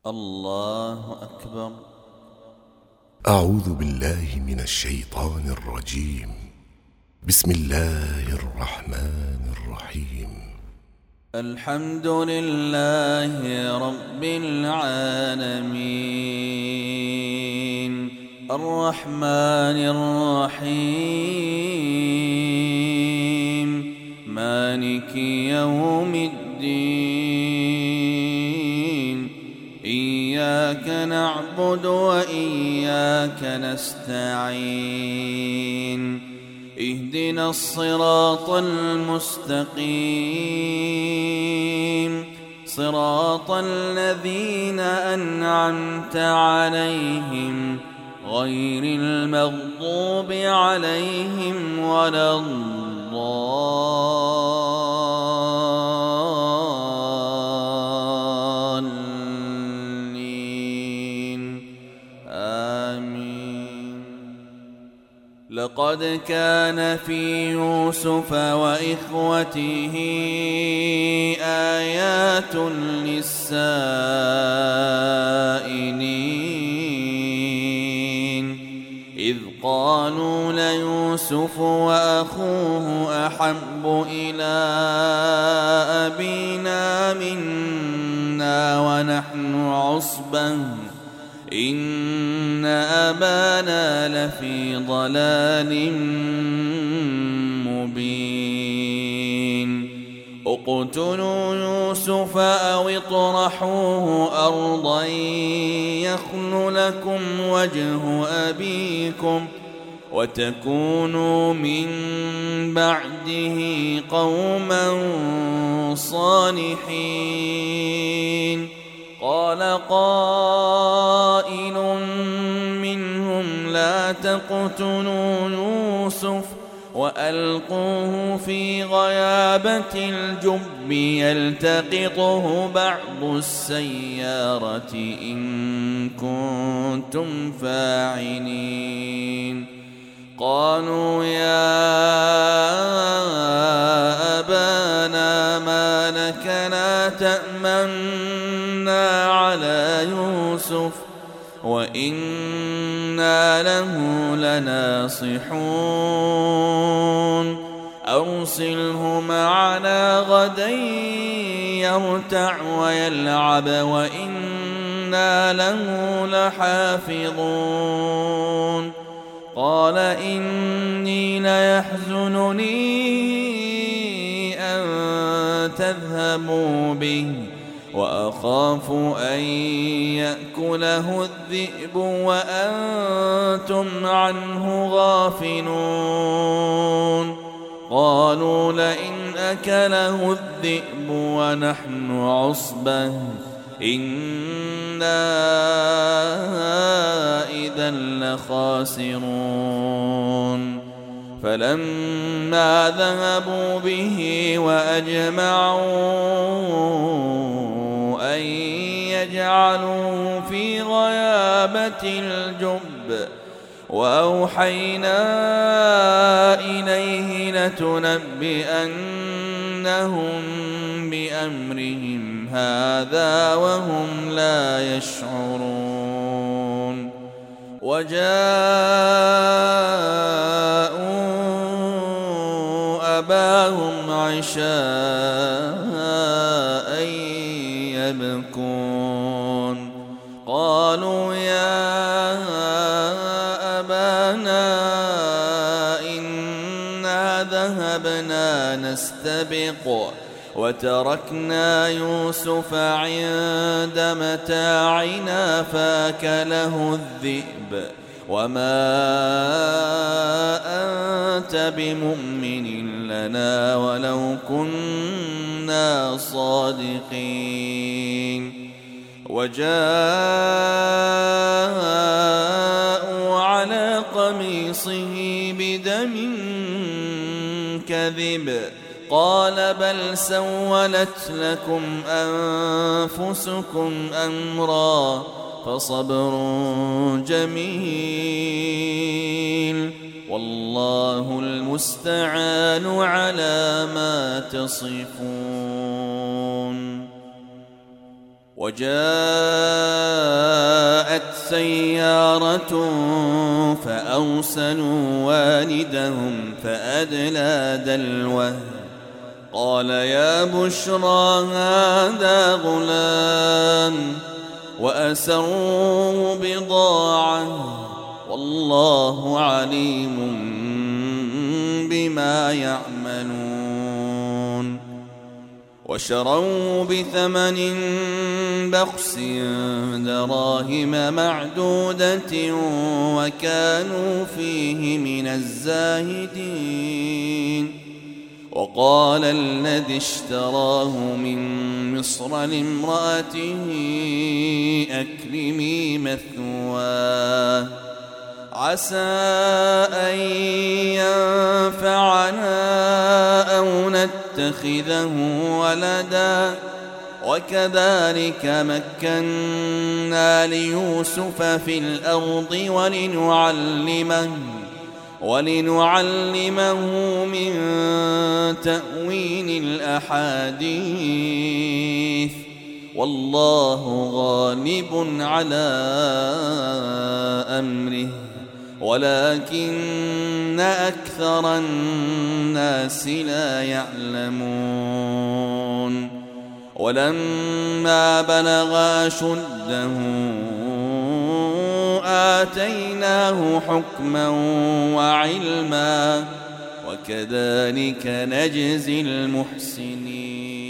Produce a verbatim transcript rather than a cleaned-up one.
الله أكبر. أعوذ بالله من الشيطان الرجيم. بسم الله الرحمن الرحيم. الحمد لله رب العالمين الرحمن الرحيم مالك يوم الدين. إياك نعبد وإياك نستعين. اهدنا الصراط المستقيم صراط الذين أنعمت عليهم غير المغضوب عليهم ولا الضالين آمين. لقد كان في يوسف وإخوته آيات للسائلين إذ قالوا ليوسف وأخوه أحب إلى أبينا منا ونحن عصبة إن أبانا لفي ضلال مبين. اقتلوا يوسف أو اطرحوه أرضا يخل لكم وجه أبيكم وتكونوا من بعده قوما صالحين. قال قائل منهم لا تقتلوا يوسف وألقوه في غيابة الجب يلتقطه بعض السيارة إن كنتم فاعلين. قالوا يا أبانا ما لك لا تأمنا على يوسف وإنا له لناصحون. أرسله معنا غدا يرتع ويلعب وإنا له لحافظون. قال إني ليحزنني أن تذهبوا به وأخاف أن يأكله الذئب وأنتم عنه غافلون. قالوا لئن أكله الذئب ونحن عصبة إنا إذا لخاسرون. فلما ذهبوا به وأجمعوا أن يجعلوه في غيابة الجب وأوحينا إليه لتنبئنهم بأمرهم هذا وهم لا يشعرون. وجاءوا أباهم عشاء يبكون. قالوا يا أبانا إنا ذهبنا نستبق وتركنا يوسف عند متاعنا فأكله الذئب وما أنت بمؤمن لنا ولو كنا صادقين. وجاءوا على قميصه بدم كذب قال بل سولت لكم أنفسكم أمرا فصبر جميل والله المستعان على ما تصفون. وجاء سيارة فأرسلوا والدهم فأدلى دلوه قال يا بشرى هذا غلام وأسروه بضاعة والله عليم بما يعملون وشروه بثمن بخس دراهم معدودة وكانوا فيه من الزاهدين وقال الذي اشتراه من مصر لامرأته أكرمي مثواه عسى أن ينفعنا أو نتخذه ولدا وكذلك مكنا ليوسف في الأرض ولنعلمه ولنعلمه من تأويل الأحاديث والله غالب على أمره ولكن أكثر الناس لا يعلمون ولما بلغ أشده آتيناه حكما وعلما وكذلك نجزي المحسنين.